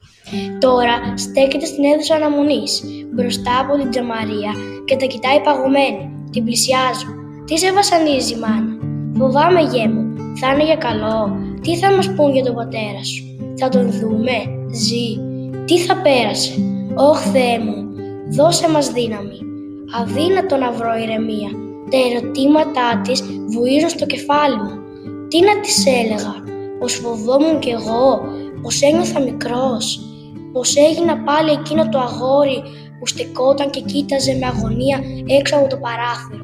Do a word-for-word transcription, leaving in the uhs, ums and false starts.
Τώρα στέκεται στην αίθουσα αναμονής, μπροστά από την τζαμαρία και τα κοιτάει παγωμένη. Την πλησιάζω. Τι σε βασανίζει, μάνα? Φοβάμαι, γιε μου. Θα είναι για καλό? Τι θα μας πούν για τον πατέρα σου? Θα τον δούμε? Ζει? Τι θα πέρασε? Ωχ, Θεέ μου, δώσε μας δύναμη. Αδύνατο να βρω ηρεμία. Τα ερωτήματά της βουίζουν στο κεφάλι μου. Τι να της έλεγα? Πως φοβόμουν κι εγώ? Πως ένιωθα μικρός? Πως έγινα πάλι εκείνο το αγόρι που στεκόταν και κοίταζε με αγωνία έξω από το παράθυρο?